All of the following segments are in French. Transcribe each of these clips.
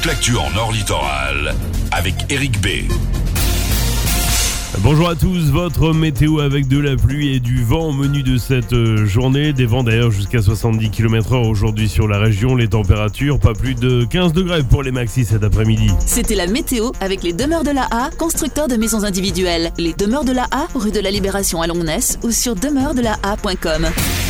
toute l'actu en Nord Littoral avec Eric B. Bonjour à tous, votre météo avec de la pluie et du vent au menu de cette journée. Des vents d'ailleurs jusqu'à 70 km/h aujourd'hui sur la région. Les températures, pas plus de 15 degrés pour les maxis cet après-midi. C'était la météo avec les Demeures de la A, constructeurs de maisons individuelles. Les Demeures de la A, rue de la Libération à Longnes ou sur demeuresdelaa.com.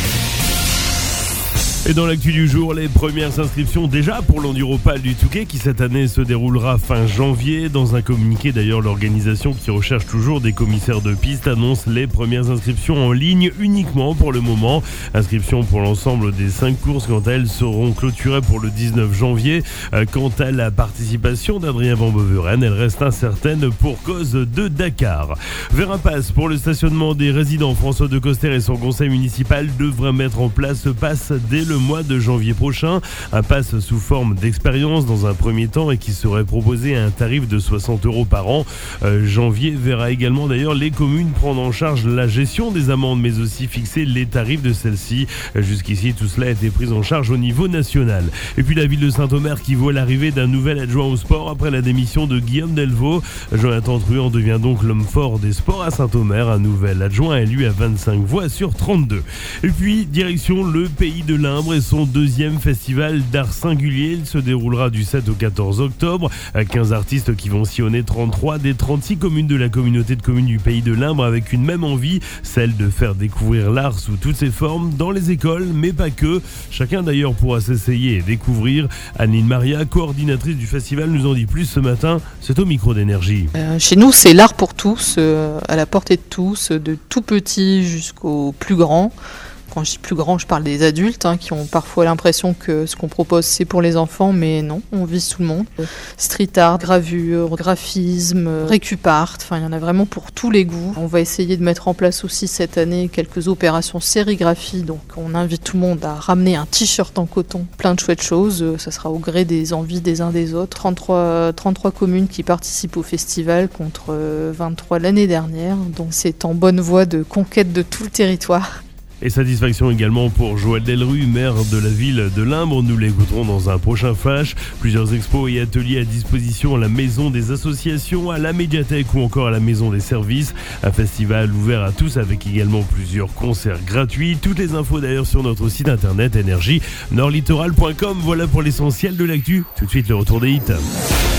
Et dans l'actu du jour, les premières inscriptions déjà pour l'Enduropal du Touquet qui cette année se déroulera fin janvier. Dans un communiqué d'ailleurs, l'organisation qui recherche toujours des commissaires de piste annonce les premières inscriptions en ligne uniquement pour le moment. Inscriptions pour l'ensemble des 5 courses quant à elles seront clôturées pour le 19 janvier. Quant à la participation d'Adrien Van Beveren, elle reste incertaine pour cause de Dakar. Vers un pass pour le stationnement des résidents, François Decoster et son conseil municipal devraient mettre en place ce pass dès le mois de janvier prochain. Un pass sous forme d'expérience dans un premier temps et qui serait proposé à un tarif de 60 € par an. Janvier verra également d'ailleurs les communes prendre en charge la gestion des amendes mais aussi fixer les tarifs de celles-ci. Jusqu'ici tout cela a été pris en charge au niveau national. Et puis la ville de Saint-Omer qui voit l'arrivée d'un nouvel adjoint au sport après la démission de Guillaume Delvaux. Jonathan Truand devient donc l'homme fort des sports à Saint-Omer. Un nouvel adjoint élu à 25 voix sur 32. Et puis direction le Pays de l'Indre et son deuxième festival d'art singulier. Il se déroulera du 7 au 14 octobre. 15 artistes qui vont sillonner 33 des 36 communes de la communauté de communes du Pays de l'Indre avec une même envie, celle de faire découvrir l'art sous toutes ses formes dans les écoles, mais pas que. Chacun d'ailleurs pourra s'essayer et découvrir. Anne-Lynne Maria, coordinatrice du festival, nous en dit plus ce matin. C'est au micro d'Énergie. Chez nous, c'est l'art pour tous, à la portée de tous, de tout petit jusqu'au plus grand. Quand je dis plus grand, je parle des adultes qui ont parfois l'impression que ce qu'on propose c'est pour les enfants, mais non, on vise tout le monde. Street art, gravure, graphisme, récupart, il y en a vraiment pour tous les goûts. On va essayer de mettre en place aussi cette année quelques opérations sérigraphie, donc on invite tout le monde à ramener un t-shirt en coton, plein de chouettes choses, ça sera au gré des envies des uns des autres. 33 communes qui participent au festival contre 23 l'année dernière, donc c'est en bonne voie de conquête de tout le territoire. Et satisfaction également pour Joël Delru, maire de la ville de Limbre. Nous l'écouterons dans un prochain flash. Plusieurs expos et ateliers à disposition à la maison des associations, à la médiathèque ou encore à la maison des services. Un festival ouvert à tous avec également plusieurs concerts gratuits. Toutes les infos d'ailleurs sur notre site internet énergie nordlittoral.com. Voilà pour l'essentiel de l'actu. Tout de suite le retour des hits.